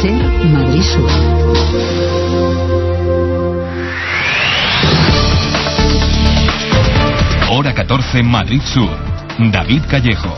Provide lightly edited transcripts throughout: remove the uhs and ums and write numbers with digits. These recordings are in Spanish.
SER Madrid Sur. Hora 14 Madrid Sur. David Callejo.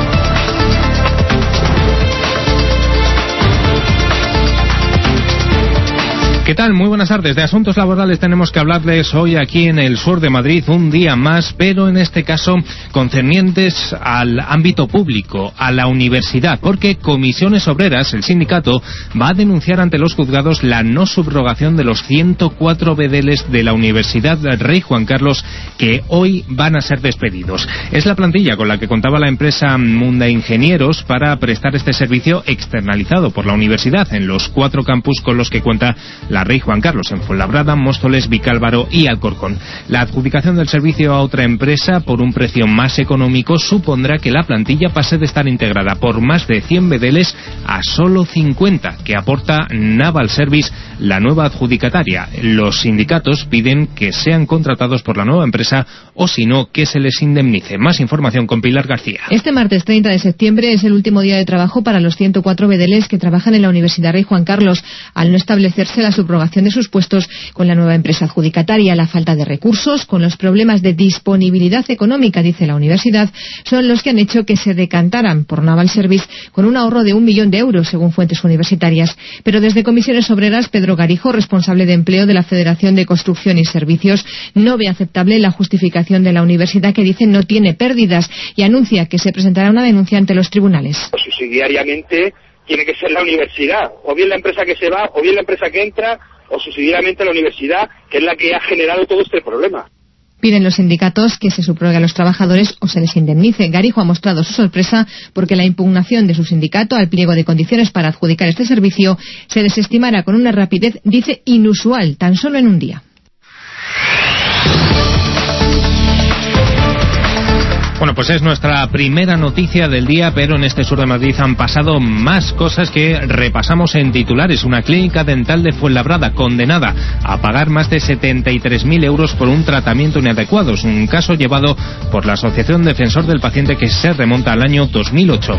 ¿Qué tal? Muy buenas tardes. De asuntos laborales tenemos que hablarles hoy aquí en el sur de Madrid, un día más, pero en este caso concernientes al ámbito público, a la universidad, porque Comisiones Obreras, el sindicato, va a denunciar ante los juzgados la no subrogación de los 104 bedeles de la Universidad Rey Juan Carlos que hoy van a ser despedidos. Es la plantilla con la que contaba la empresa Munda Ingenieros para prestar este servicio externalizado por la universidad en los 4 campus con los que cuenta la Rey Juan Carlos, en Fuenlabrada, Móstoles, Vicálvaro y Alcorcón. La adjudicación del servicio a otra empresa por un precio más económico supondrá que la plantilla pase de estar integrada por más de 100 bedeles a solo 50, que aporta Naval Service, la nueva adjudicataria. Los sindicatos piden que sean contratados por la nueva empresa o, si no, que se les indemnice. Más información con Pilar García. Este martes 30 de septiembre es el último día de trabajo para los 104 bedeles que trabajan en la Universidad Rey Juan Carlos, al no establecerse la subrogación de sus puestos con la nueva empresa adjudicataria. La falta de recursos, con los problemas de disponibilidad económica, dice la universidad, son los que han hecho que se decantaran por Naval Service con un ahorro de 1 millón de euros, según fuentes universitarias. Pero desde Comisiones Obreras, Pedro Garijo, responsable de empleo de la Federación de Construcción y Servicios, no ve aceptable la justificación de la universidad, que dice no tiene pérdidas, y anuncia que se presentará una denuncia ante los tribunales. Subsidiariamente tiene que ser la universidad, o bien la empresa que se va, o bien la empresa que entra, o subsidiariamente la universidad, que es la que ha generado todo este problema. Piden los sindicatos que se subrogue a los trabajadores o se les indemnice. Garijo ha mostrado su sorpresa porque la impugnación de su sindicato al pliego de condiciones para adjudicar este servicio se desestimará con una rapidez, dice, inusual, tan solo en un día. Bueno, pues es nuestra primera noticia del día, pero en este sur de Madrid han pasado más cosas que repasamos en titulares. Una clínica dental de Fuenlabrada condenada a pagar más de 73.000 euros por un tratamiento inadecuado. Es un caso llevado por la Asociación Defensor del Paciente que se remonta al año 2008.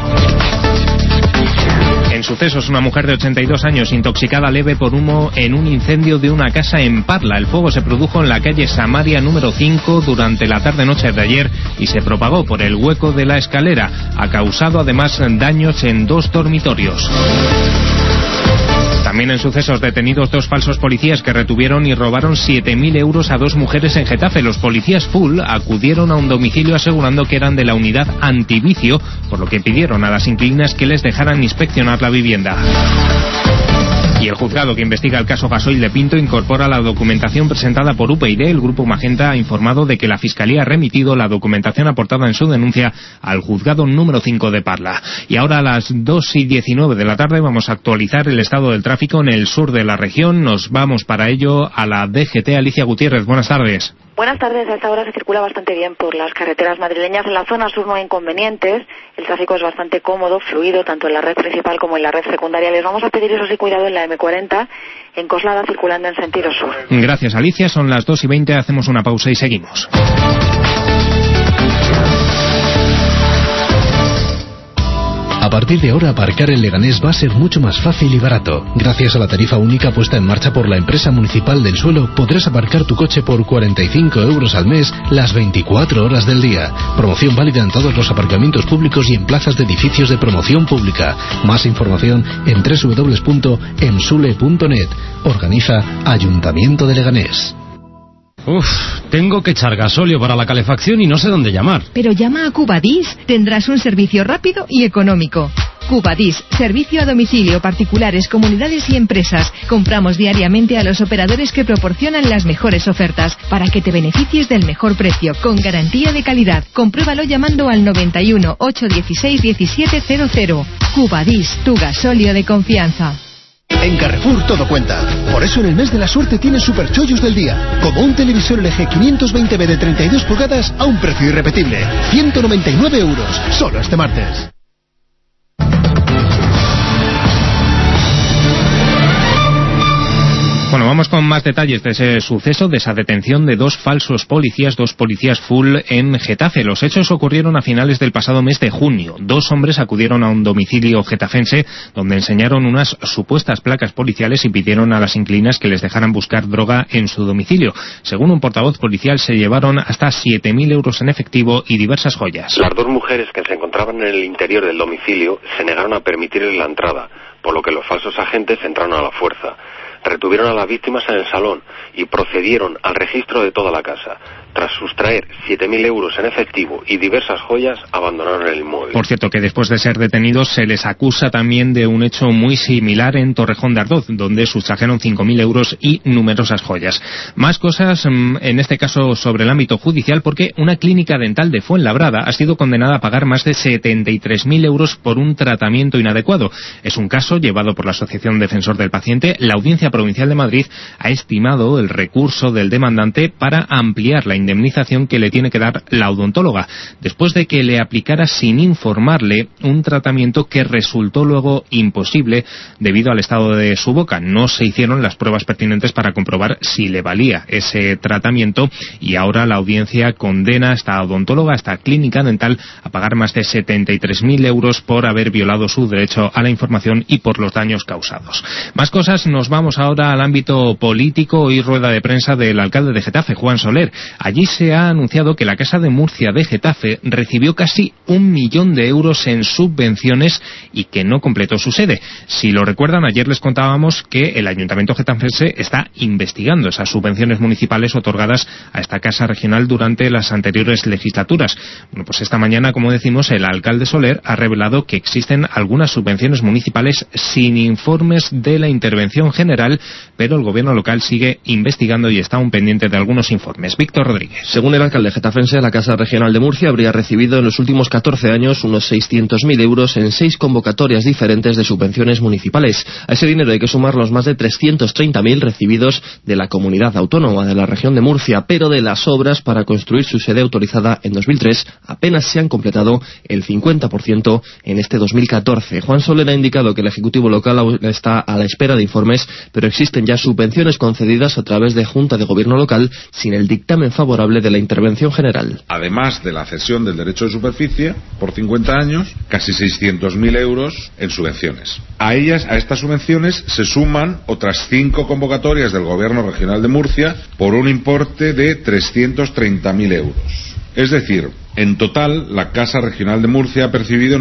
En sucesos, una mujer de 82 años intoxicada leve por humo en un incendio de una casa en Parla. El fuego se produjo en la calle Samaria número 5 durante la tarde-noche de ayer y se propagó por el hueco de la escalera. Ha causado además daños en 2 dormitorios. También en sucesos, detenidos 2 falsos policías que retuvieron y robaron 7.000 euros a 2 mujeres en Getafe. Los policías full acudieron a un domicilio asegurando que eran de la unidad antivicio, por lo que pidieron a las inquilinas que les dejaran inspeccionar la vivienda. Y el juzgado que investiga el caso Gasoil de Pinto incorpora la documentación presentada por UPyD. El Grupo Magenta ha informado de que la Fiscalía ha remitido la documentación aportada en su denuncia al juzgado número 5 de Parla. Y ahora a las 2:19 de la tarde vamos a actualizar el estado del tráfico en el sur de la región. Nos vamos para ello a la DGT. Alicia Gutiérrez, buenas tardes. Buenas tardes. A esta hora se circula bastante bien por las carreteras madrileñas. En la zona sur no hay inconvenientes. El tráfico es bastante cómodo, fluido, tanto en la red principal como en la red secundaria. Les vamos a pedir, eso sí, cuidado en la M40, en Coslada, circulando en sentido sur. Gracias, Alicia. Son las 2:20. Hacemos una pausa y seguimos. A partir de ahora, aparcar en Leganés va a ser mucho más fácil y barato. Gracias a la tarifa única puesta en marcha por la empresa municipal del suelo, podrás aparcar tu coche por 45 euros al mes las 24 horas del día. Promoción válida en todos los aparcamientos públicos y en plazas de edificios de promoción pública. Más información en www.emsule.net. Organiza Ayuntamiento de Leganés. Tengo que echar gasóleo para la calefacción y no sé dónde llamar. Pero llama a Cubadis, tendrás un servicio rápido y económico. Cubadis, servicio a domicilio, particulares, comunidades y empresas. Compramos diariamente a los operadores que proporcionan las mejores ofertas para que te beneficies del mejor precio, con garantía de calidad. Compruébalo llamando al 91 816 1700. Cubadis, tu gasóleo de confianza. En Carrefour todo cuenta. Por eso en el mes de la suerte tienes superchollos del día. Como un televisor LG 520B de 32 pulgadas a un precio irrepetible. 199 euros. Solo este martes. Bueno, vamos con más detalles de ese suceso, de esa detención de dos falsos policías, dos policías full en Getafe. Los hechos ocurrieron a finales del pasado mes de junio. Dos hombres acudieron a un domicilio getafense donde enseñaron unas supuestas placas policiales y pidieron a las inquilinas que les dejaran buscar droga en su domicilio. Según un portavoz policial, se llevaron hasta 7.000 euros en efectivo y diversas joyas. Las dos mujeres que se encontraban en el interior del domicilio se negaron a permitirles la entrada, por lo que los falsos agentes entraron a la fuerza. Retuvieron a las víctimas en el salón y procedieron al registro de toda la casa. Tras sustraer 7.000 euros en efectivo y diversas joyas, abandonaron el inmueble. Por cierto, que después de ser detenidos se les acusa también de un hecho muy similar en Torrejón de Ardoz, donde sustrajeron 5.000 euros y numerosas joyas. Más cosas, en este caso sobre el ámbito judicial, porque una clínica dental de Fuenlabrada ha sido condenada a pagar más de 73.000 euros por un tratamiento inadecuado. Es un caso llevado por la Asociación Defensor del Paciente. La Audiencia Provincial de Madrid ha estimado el recurso del demandante para ampliar la indemnización que le tiene que dar la odontóloga, después de que le aplicara sin informarle un tratamiento que resultó luego imposible debido al estado de su boca. No se hicieron las pruebas pertinentes para comprobar si le valía ese tratamiento y ahora la audiencia condena a esta odontóloga, a esta clínica dental, a pagar más de 73.000 euros por haber violado su derecho a la información y por los daños causados. Más cosas, nos vamos ahora al ámbito político. Hoy rueda de prensa del alcalde de Getafe, Juan Soler. Allí se ha anunciado que la Casa de Murcia de Getafe recibió casi 1 millón de euros en subvenciones y que no completó su sede. Si lo recuerdan, ayer les contábamos que el Ayuntamiento getafense está investigando esas subvenciones municipales otorgadas a esta Casa Regional durante las anteriores legislaturas. Bueno, pues esta mañana, como decimos, el alcalde Soler ha revelado que existen algunas subvenciones municipales sin informes de la intervención general, pero el gobierno local sigue investigando y está aún pendiente de algunos informes. Víctor Rodríguez. Según el alcalde getafense, la Casa Regional de Murcia habría recibido en los últimos 14 años unos 600.000 euros en 6 convocatorias diferentes de subvenciones municipales. A ese dinero hay que sumar los más de 330.000 recibidos de la comunidad autónoma de la región de Murcia, pero de las obras para construir su sede autorizada en 2003 apenas se han completado el 50% en este 2014. Juan Soler ha indicado que el Ejecutivo local está a la espera de informes, pero existen ya subvenciones concedidas a través de Junta de Gobierno local sin el dictamen favorable de la intervención general. Además de la cesión del derecho de superficie por 50 años, casi 600.000 euros en subvenciones. A estas subvenciones se suman otras 5 convocatorias del Gobierno Regional de Murcia por un importe de 330.000 euros. Es decir, en total, la Casa Regional de Murcia ha percibido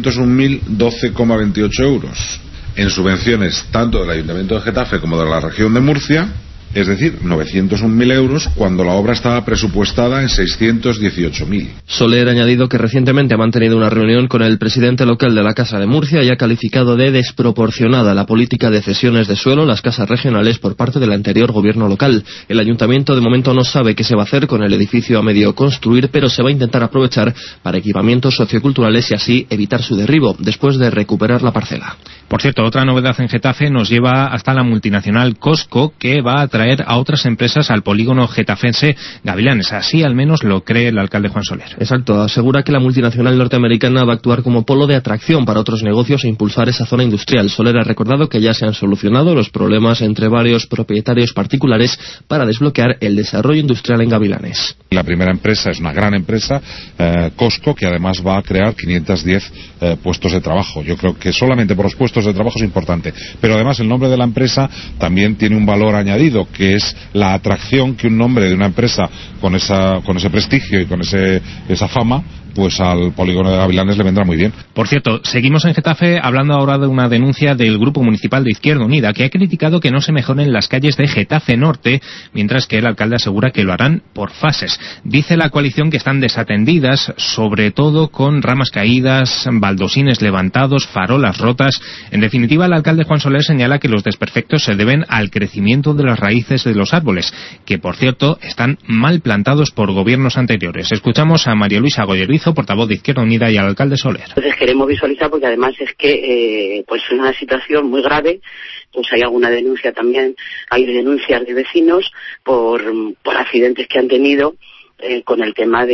901.012,28 euros en subvenciones tanto del Ayuntamiento de Getafe como de la región de Murcia, es decir, 901.000 euros cuando la obra estaba presupuestada en 618.000. Soler ha añadido que recientemente ha mantenido una reunión con el presidente local de la Casa de Murcia y ha calificado de desproporcionada la política de cesiones de suelo en las casas regionales por parte del anterior gobierno local. El ayuntamiento de momento no sabe qué se va a hacer con el edificio a medio construir, pero se va a intentar aprovechar para equipamientos socioculturales y así evitar su derribo después de recuperar la parcela. Por cierto, otra novedad en Getafe nos lleva hasta la multinacional Costco, que va a traer a otras empresas al polígono getafense Gavilanes. Así al menos lo cree el alcalde Juan Soler. Exacto, asegura que la multinacional norteamericana va a actuar como polo de atracción para otros negocios e impulsar esa zona industrial. Soler ha recordado que ya se han solucionado los problemas entre varios propietarios particulares para desbloquear el desarrollo industrial en Gavilanes. La primera empresa es una gran empresa, Costco, que además va a crear 510 puestos de trabajo. Yo creo que solamente por los puestos de trabajo es importante, pero además el nombre de la empresa también tiene un valor añadido, que es la atracción que un nombre de una empresa con ese prestigio y con esa fama, pues al polígono de Gavilanes le vendrá muy bien. Por cierto, seguimos en Getafe hablando ahora de una denuncia del Grupo Municipal de Izquierda Unida, que ha criticado que no se mejoren las calles de Getafe Norte, mientras que el alcalde asegura que lo harán por fases. Dice la coalición que están desatendidas, sobre todo con ramas caídas, baldosines levantados, farolas rotas. En definitiva, el alcalde Juan Soler señala que los desperfectos se deben al crecimiento de las raíces de los árboles, que por cierto están mal plantados por gobiernos anteriores. Escuchamos a María Luisa Goyerizo, portavoz de Izquierda Unida, y al alcalde Soler. Entonces queremos visualizar, porque además es que pues es una situación muy grave. Pues hay alguna denuncia también, hay denuncias de vecinos por accidentes que han tenido con el tema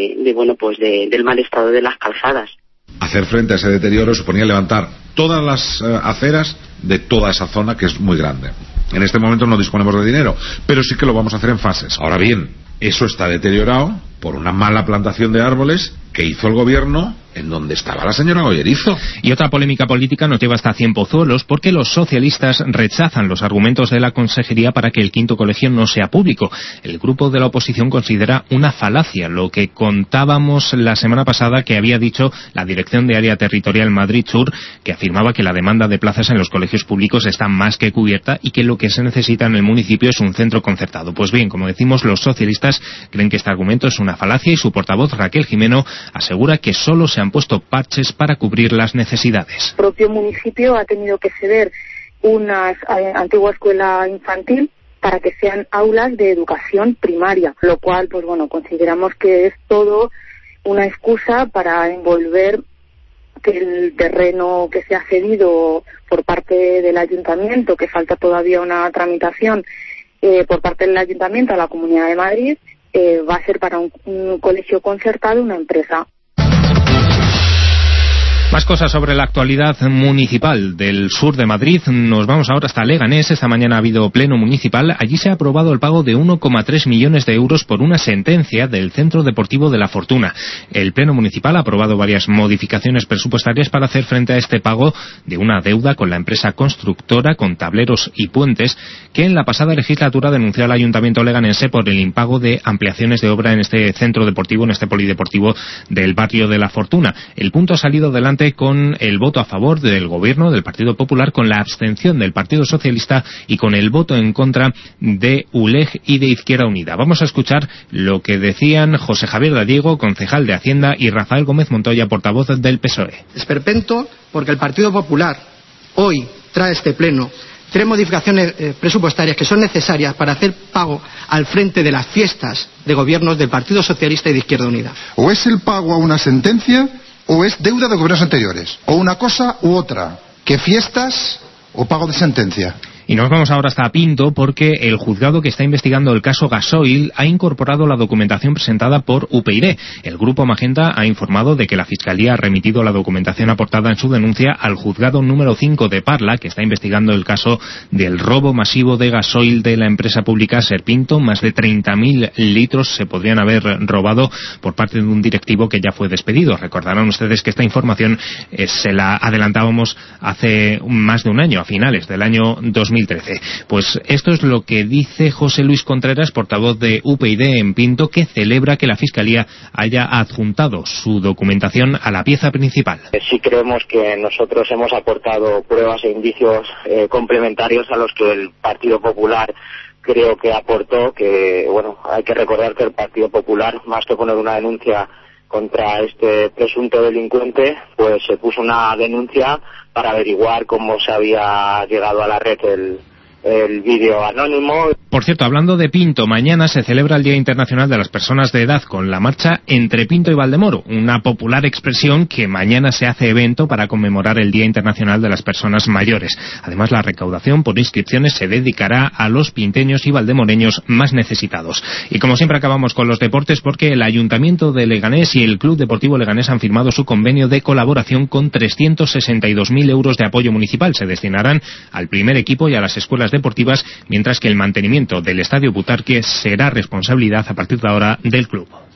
del mal estado de las calzadas. Hacer frente a ese deterioro suponía levantar todas las aceras de toda esa zona, que es muy grande. En este momento no disponemos de dinero, pero sí que lo vamos a hacer en fases. Ahora bien, eso está deteriorado por una mala plantación de árboles que hizo el gobierno en donde estaba la señora Goyerizo. Y otra polémica política nos lleva hasta Cienpozuelos porque los socialistas rechazan los argumentos de la Consejería para que el quinto colegio no sea público. El grupo de la oposición considera una falacia lo que contábamos la semana pasada que había dicho la Dirección de Área Territorial Madrid Sur, que afirmaba que la demanda de plazas en los colegios públicos está más que cubierta y que lo que se necesita en el municipio es un centro concertado. Pues bien, como decimos, los socialistas creen que este argumento es una falacia y su portavoz Raquel Jimeno asegura que solo se han puesto parches para cubrir las necesidades. El propio municipio ha tenido que ceder una antigua escuela infantil para que sean aulas de educación primaria, lo cual, pues bueno, consideramos que es todo una excusa para envolver que el terreno que se ha cedido por parte del ayuntamiento, que falta todavía una tramitación por parte del ayuntamiento a la Comunidad de Madrid, va a ser para un colegio concertado, una empresa. Más cosas sobre la actualidad municipal del sur de Madrid. Nos vamos ahora hasta Leganés. Esta mañana ha habido pleno municipal. Allí se ha aprobado el pago de 1,3 millones de euros por una sentencia del Centro Deportivo de La Fortuna. El pleno municipal ha aprobado varias modificaciones presupuestarias para hacer frente a este pago de una deuda con la empresa constructora con tableros y puentes que en la pasada legislatura denunció al Ayuntamiento leganense por el impago de ampliaciones de obra en este centro deportivo, en este polideportivo del barrio de La Fortuna. El punto ha salido delante con el voto a favor del Gobierno, del Partido Popular, con la abstención del Partido Socialista y con el voto en contra de ULEG y de Izquierda Unida. Vamos a escuchar lo que decían José Javier Gallego, concejal de Hacienda, y Rafael Gómez Montoya, portavoz del PSOE. Esperpento porque el Partido Popular hoy trae este pleno 3 modificaciones presupuestarias que son necesarias para hacer pago al frente de las fiestas de gobiernos del Partido Socialista y de Izquierda Unida. O es el pago a una sentencia o es deuda de gobiernos anteriores, o una cosa u otra, que fiestas o pago de sentencia. Y nos vamos ahora hasta Pinto porque el juzgado que está investigando el caso Gasoil ha incorporado la documentación presentada por UPyD. El grupo Magenta ha informado de que la Fiscalía ha remitido la documentación aportada en su denuncia al juzgado número 5 de Parla, que está investigando el caso del robo masivo de gasoil de la empresa pública Serpinto. Más de 30.000 litros se podrían haber robado por parte de un directivo que ya fue despedido. Recordarán ustedes que esta información se la adelantábamos hace más de un año, a finales del año 2013. Pues esto es lo que dice José Luis Contreras, portavoz de UPyD en Pinto, que celebra que la Fiscalía haya adjuntado su documentación a la pieza principal. Sí creemos que nosotros hemos aportado pruebas e indicios complementarios a los que el Partido Popular creo que aportó, que bueno, hay que recordar que el Partido Popular, más que poner una denuncia contra este presunto delincuente, pues se puso una denuncia para averiguar cómo se había llegado a la red el vídeo anónimo. Por cierto, hablando de Pinto, mañana se celebra el Día Internacional de las Personas de Edad con la marcha Entre Pinto y Valdemoro, una popular expresión que mañana se hace evento para conmemorar el Día Internacional de las Personas Mayores. Además, la recaudación por inscripciones se dedicará a los pinteños y valdemoreños más necesitados. Y como siempre acabamos con los deportes porque el Ayuntamiento de Leganés y el Club Deportivo Leganés han firmado su convenio de colaboración con 362.000 euros de apoyo municipal. Se destinarán al primer equipo y a las escuelas deportivas, mientras que el mantenimiento del Estadio Butarque será responsabilidad a partir de ahora del club.